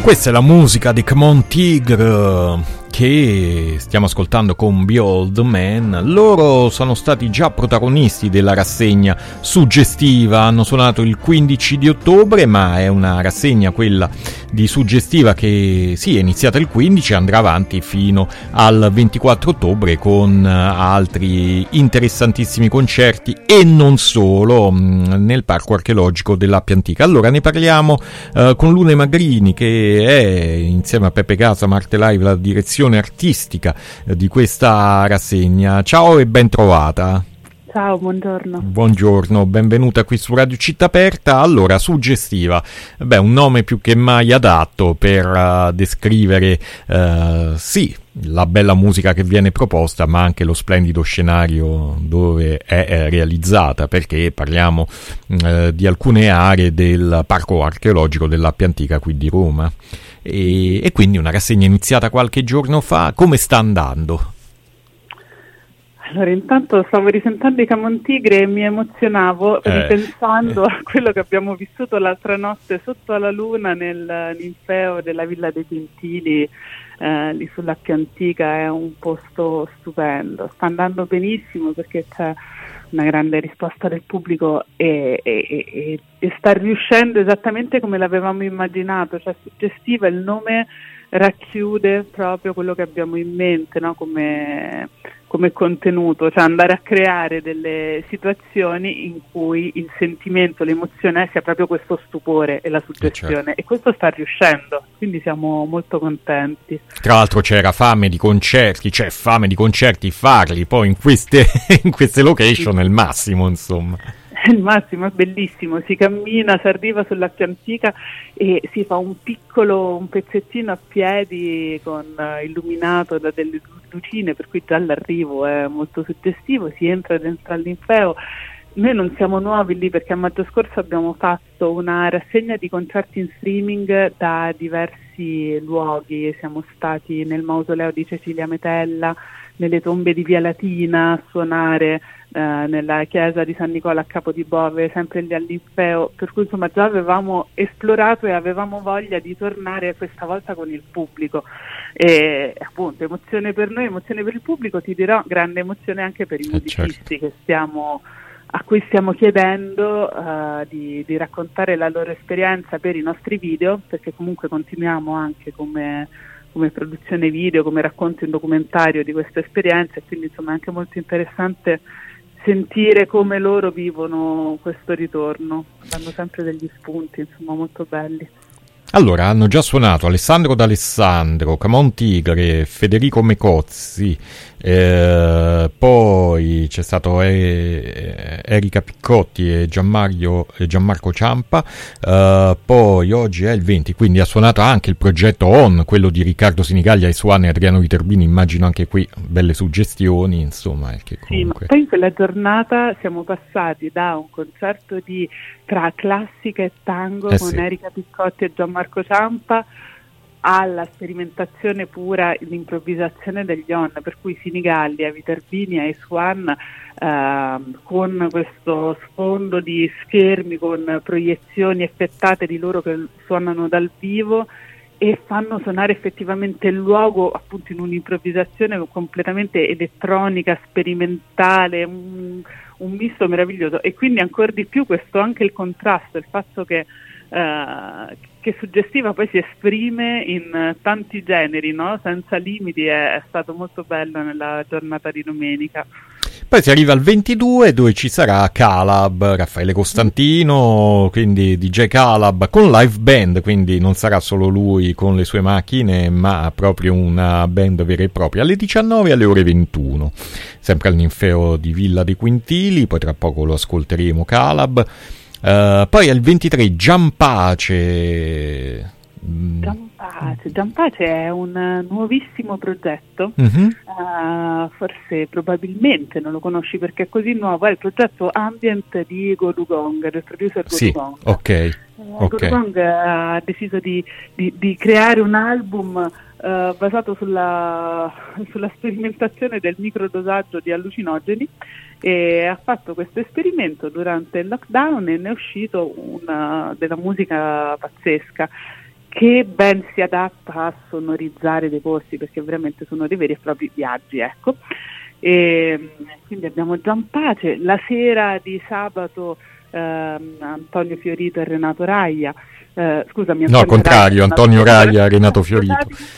Questa è la musica di Come On Tigre che stiamo ascoltando con Behold Man. Loro sono stati già protagonisti della rassegna Suggestiva, hanno suonato il 15 di ottobre, ma è una rassegna, quella di Suggestiva, che sì, è iniziata il 15 e andrà avanti fino al 24 ottobre con altri interessantissimi concerti e non solo nel Parco Archeologico dell'Appia Antica. Allora ne parliamo con Luna Magrini, che è insieme a Peppe Casa, Marte Live, la direzione artistica di questa rassegna. Ciao e ben trovata. Ciao, buongiorno. Buongiorno, benvenuta qui su Radio Città Aperta. Allora, Suggestiva, un nome più che mai adatto per descrivere sì, la bella musica che viene proposta, ma anche lo splendido scenario dove è realizzata, perché parliamo di alcune aree del Parco Archeologico dell'Appia Antica qui di Roma. E quindi una rassegna iniziata qualche giorno fa. Come sta andando? Allora, intanto stavo risentendo i Come On Tigre e mi emozionavo ripensando a quello che abbiamo vissuto l'altra notte sotto la luna nel ninfeo della Villa dei Gentili, lì sull'Appia Antica. È un posto stupendo, sta andando benissimo perché c'è una grande risposta del pubblico e sta riuscendo esattamente come l'avevamo immaginato. Cioè, Suggestiva, il nome racchiude proprio quello che abbiamo in mente, no? Come contenuto, cioè andare a creare delle situazioni in cui il sentimento, l'emozione sia proprio questo stupore e la suggestione, certo. E questo sta riuscendo, quindi siamo molto contenti. Tra l'altro c'era fame di concerti, farli poi in queste location è il massimo, insomma. Il massimo, è bellissimo, si cammina, si arriva sull'Appia Antica e si fa un pezzettino a piedi con illuminato da delle lucine, per cui già l'arrivo è molto suggestivo, si entra dentro al ninfeo. Noi non siamo nuovi lì perché a maggio scorso abbiamo fatto una rassegna di concerti in streaming da diversi luoghi, siamo stati nel mausoleo di Cecilia Metella, nelle tombe di Via Latina a suonare, nella chiesa di San Nicola a Capodibove, sempre lì al ninfeo, per cui insomma già avevamo esplorato e avevamo voglia di tornare questa volta con il pubblico. E appunto, emozione per noi, emozione per il pubblico, ti dirò, grande emozione anche per i musicisti, certo, a cui stiamo chiedendo di raccontare la loro esperienza per i nostri video, perché comunque continuiamo anche come produzione video, come racconto in documentario di questa esperienza, e quindi insomma è anche molto interessante sentire come loro vivono questo ritorno. Danno sempre degli spunti, insomma, molto belli. Allora, hanno già suonato Alessandro D'Alessandro, Come On Tigre, Federico Mecozzi, poi c'è stato Erika Piccotti e Gianmarco Ciampa, poi oggi è il 20, quindi ha suonato anche il progetto ON, quello di Riccardo Sinigaglia e Suane e Adriano Viterbini. Immagino anche qui belle suggestioni, insomma. Che comunque... Sì, ma poi in quella giornata siamo passati da un concerto tra classica e tango con Erika Piccotti e Gianmarco Ciampa alla sperimentazione pura, l'improvvisazione degli on, per cui Sinigallia, Viterbini e Swan con questo sfondo di schermi con proiezioni effettate di loro che suonano dal vivo e fanno suonare effettivamente il luogo appunto in un'improvvisazione completamente elettronica, sperimentale, un misto meraviglioso. E quindi ancora di più questo, anche il contrasto, il fatto che Suggestiva poi si esprime in tanti generi, no? Senza limiti, è stato molto bello nella giornata di domenica. Poi si arriva al 22, dove ci sarà Calab, Raffaele Costantino, quindi DJ Calab con live band, quindi non sarà solo lui con le sue macchine, ma proprio una band vera e propria, alle 19 e alle ore 21, sempre al ninfeo di Villa dei Quintili. Poi tra poco lo ascolteremo, Calab. Poi al 23 Giampace. Giampace è un nuovissimo progetto, forse probabilmente non lo conosci perché è così nuovo, è il progetto Ambient di Godugong, del producer Godugong. Sì, ok. Godugong ha deciso di creare un album basato sulla sperimentazione del microdosaggio di allucinogeni, e ha fatto questo esperimento durante il lockdown e ne è uscito della musica pazzesca. che ben si adatta a sonorizzare dei posti, perché veramente sono dei veri e propri viaggi, ecco. E quindi abbiamo Giampace, la sera di sabato Antonio Fiorito e Renato Raia, scusami, no, al contrario, Antonio Raia e Renato Fiorito,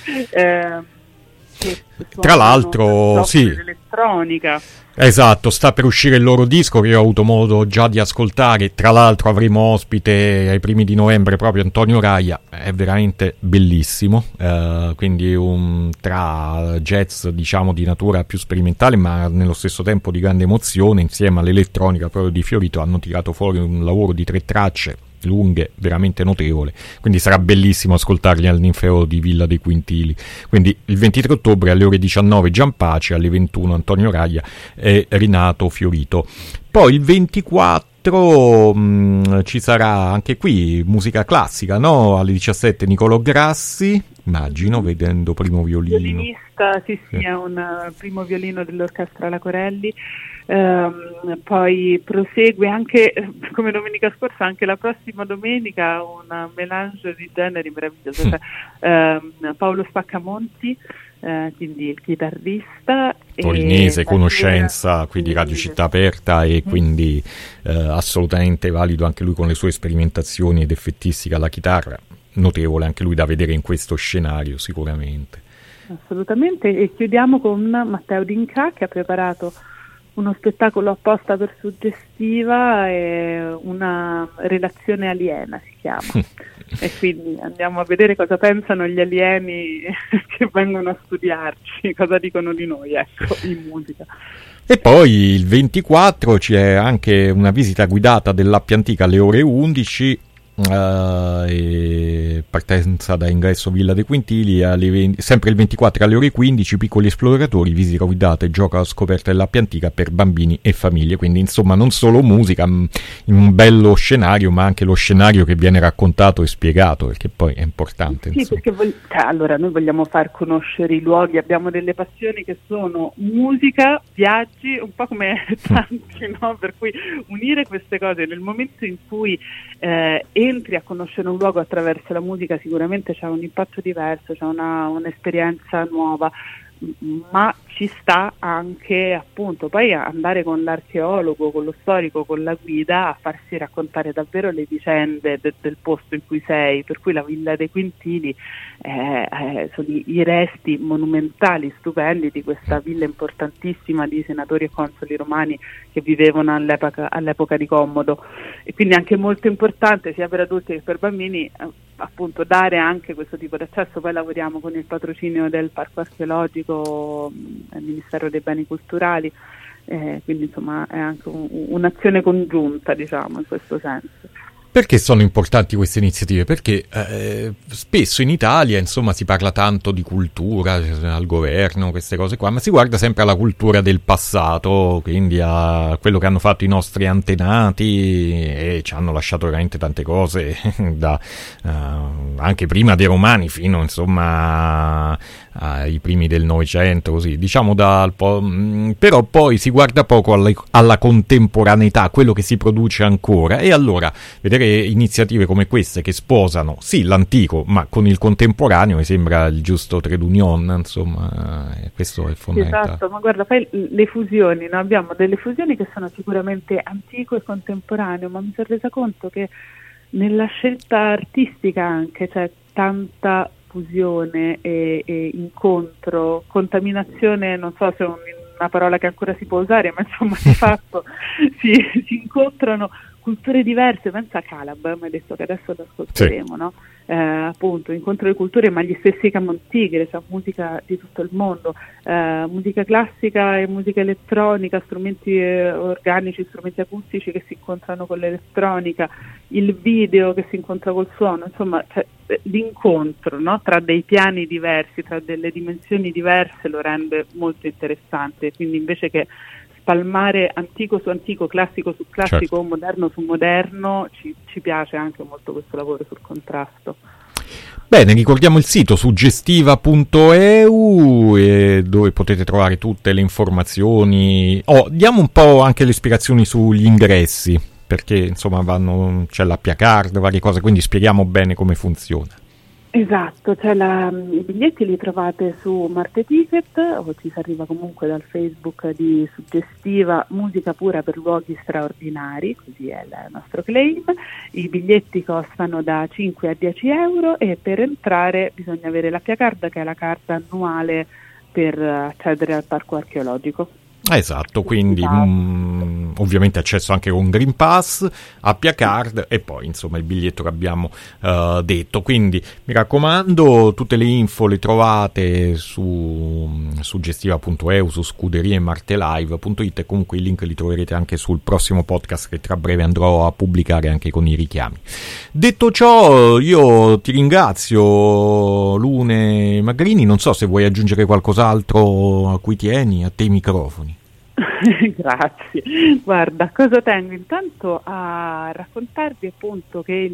tra l'altro sì, l'elettronica. Esatto, sta per uscire il loro disco che io ho avuto modo già di ascoltare. Tra l'altro avremo ospite ai primi di novembre proprio Antonio Raia, è veramente bellissimo, quindi tra jazz diciamo di natura più sperimentale ma nello stesso tempo di grande emozione, insieme all'elettronica proprio di Fiorito hanno tirato fuori un lavoro di 3 tracce lunghe, veramente notevole, quindi sarà bellissimo ascoltarli al Ninfeo di Villa dei Quintili. Quindi il 23 ottobre alle ore 19 Giampace, alle 21 Antonio Raia e Renato Fiorito. Poi il 24 ci sarà anche qui musica classica, no? Alle 17 Nicolò Grassi, immagino, vedendo primo violino. Violinista, sì, è un primo violino dell'orchestra La Corelli. Poi prosegue anche come domenica scorsa, anche la prossima domenica un melange di generi meraviglioso, Paolo Spaccamonti, quindi il chitarrista torinese, conoscenza qui di Radio Città Aperta e quindi assolutamente valido anche lui con le sue sperimentazioni ed effettistica alla chitarra, notevole anche lui da vedere in questo scenario sicuramente. Assolutamente. E chiudiamo con Matteo D'Inca che ha preparato uno spettacolo apposta per Suggestiva, e una relazione aliena si chiama e quindi andiamo a vedere cosa pensano gli alieni che vengono a studiarci, cosa dicono di noi, ecco, in musica. E poi il 24 c'è anche una visita guidata dell'Appia Antica alle ore 11, e partenza da ingresso Villa dei Quintili sempre il 24 alle ore 15 piccoli esploratori, visita guidata e gioco alla scoperta dell'Appia Antica per bambini e famiglie, quindi insomma non solo musica in un bello scenario ma anche lo scenario che viene raccontato e spiegato, perché poi è importante. Sì, perché allora noi vogliamo far conoscere i luoghi, abbiamo delle passioni che sono musica, viaggi, un po' come tanti, no? Per cui unire queste cose nel momento in cui entri a conoscere un luogo attraverso la musica sicuramente c'è un impatto diverso, c'è un'esperienza nuova, ma ci sta anche appunto poi andare con l'archeologo, con lo storico, con la guida a farsi raccontare davvero le vicende del posto in cui sei, per cui la Villa dei Quintili sono i resti monumentali, stupendi di questa villa importantissima di senatori e consoli romani che vivevano all'epoca di Commodo, e quindi anche molto importante sia per adulti che per bambini appunto dare anche questo tipo di accesso. Poi lavoriamo con il patrocinio del Parco Archeologico, del Ministero dei Beni Culturali, quindi insomma è anche un'azione congiunta, diciamo, in questo senso. Perché sono importanti queste iniziative? Perché spesso in Italia, insomma, si parla tanto di cultura al governo, queste cose qua, ma si guarda sempre alla cultura del passato, quindi a quello che hanno fatto i nostri antenati, e ci hanno lasciato veramente tante cose, anche prima dei Romani fino, insomma, ai primi del Novecento, così, diciamo però poi si guarda poco alla contemporaneità, quello che si produce ancora, e allora vedere iniziative come queste che sposano sì l'antico ma con il contemporaneo mi sembra il giusto trade union, insomma, questo è fondamentale. Esatto, ma guarda, poi le fusioni, no? Abbiamo delle fusioni che sono sicuramente antico e contemporaneo, ma mi sono resa conto che nella scelta artistica anche c'è tanta fusione e incontro, contaminazione, non so se è una parola che ancora si può usare, ma insomma di fatto si incontrano culture diverse. Pensa a Calab, mi hai detto che adesso lo ascolteremo, sì. No? Appunto, incontro di culture, ma gli stessi Camon Tigre, cioè musica di tutto il mondo, musica classica e musica elettronica, strumenti organici, strumenti acustici che si incontrano con l'elettronica, il video che si incontra col suono, insomma, cioè, l'incontro, no? Tra dei piani diversi, tra delle dimensioni diverse lo rende molto interessante, quindi invece che spalmare antico su antico, classico su classico, certo, moderno su moderno, ci piace anche molto questo lavoro sul contrasto. Bene, ricordiamo il sito suggestiva.eu, dove potete trovare tutte le informazioni. Diamo un po' anche le spiegazioni sugli ingressi, perché insomma c'è l'Appia Card, varie cose, quindi spieghiamo bene come funziona. Esatto, cioè i biglietti li trovate su Marte Ticket o ci si arriva comunque dal Facebook di Suggestiva, musica pura per luoghi straordinari, così è il nostro claim. I biglietti costano da 5 a 10 euro e per entrare bisogna avere l'Appia Card, che è la carta annuale per accedere al parco archeologico. Esatto, quindi ovviamente accesso anche con Green Pass, Appia Card e poi insomma il biglietto che abbiamo detto. Quindi mi raccomando, tutte le info le trovate su suggestiva.eu, su scuderiemartelive.it e comunque i link li troverete anche sul prossimo podcast che tra breve andrò a pubblicare anche con i richiami. Detto ciò, io ti ringrazio, Lune Magrini, non so se vuoi aggiungere qualcos'altro a cui tieni, a te i microfoni. Grazie. Guarda, cosa tengo? Intanto a raccontarvi appunto che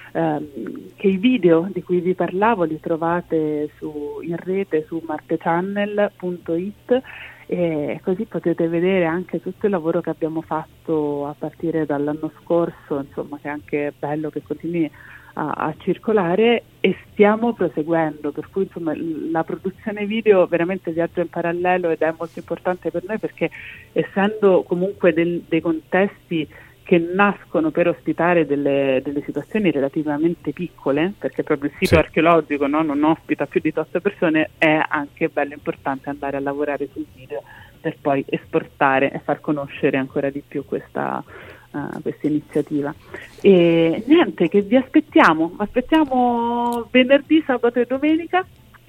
i video di cui vi parlavo li trovate in rete su martechannel.it e così potete vedere anche tutto il lavoro che abbiamo fatto a partire dall'anno scorso, insomma, che è anche bello che continui a circolare e stiamo proseguendo, per cui insomma la produzione video veramente viaggia in parallelo ed è molto importante per noi perché essendo comunque dei contesti che nascono per ospitare delle situazioni relativamente piccole, perché proprio il sito archeologico non ospita più di 8 persone, è anche bello importante andare a lavorare sul video per poi esportare e far conoscere ancora di più questa iniziativa. E niente, che vi aspettiamo venerdì, sabato e domenica.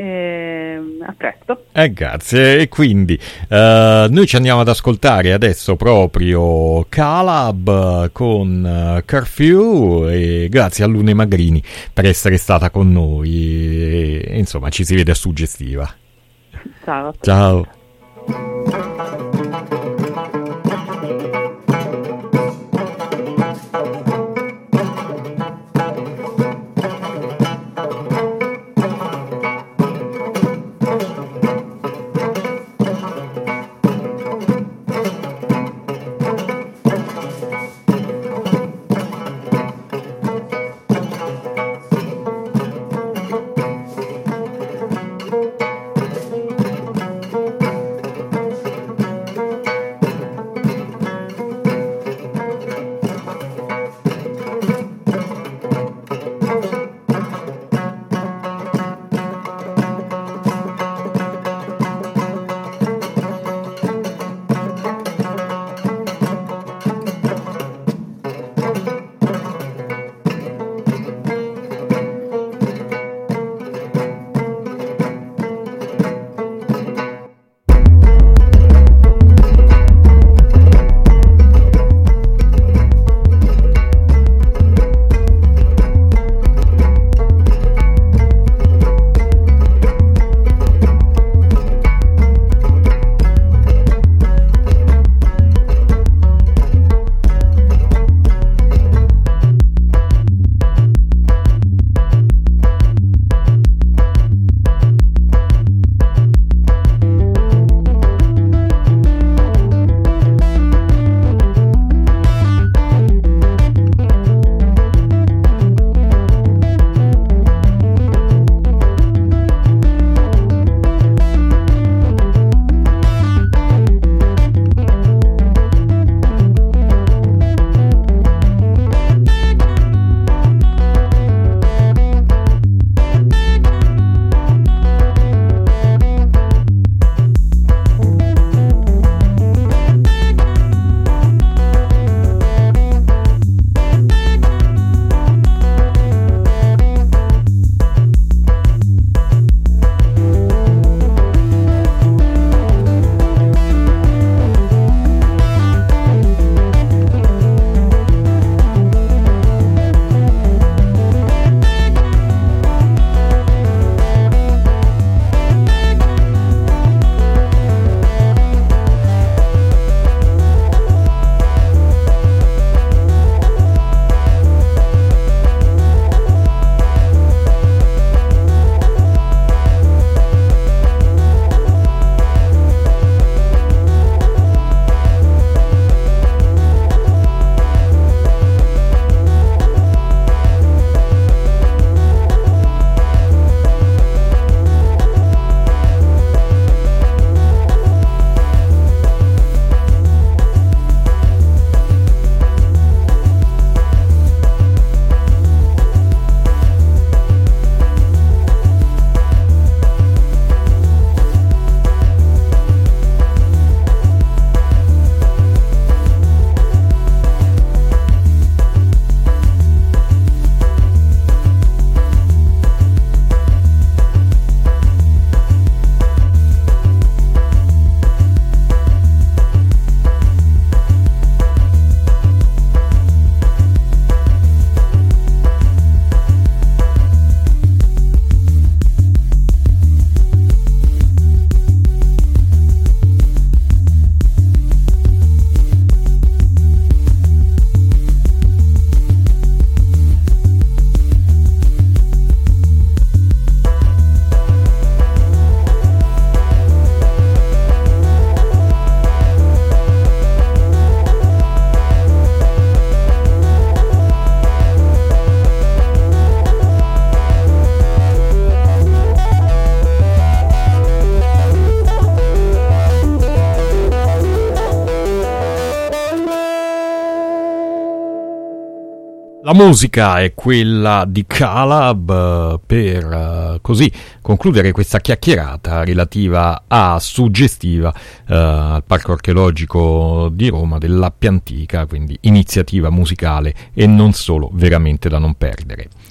A presto. Grazie. E quindi noi ci andiamo ad ascoltare adesso proprio Calab con Curfew e grazie a Lune Magrini per essere stata con noi e insomma ci si vede a Suggestiva. Ciao. La musica è quella di Calab per così concludere questa chiacchierata relativa a Suggestiva al Parco Archeologico di Roma dell'Appia Antica, quindi iniziativa musicale e non solo, veramente da non perdere.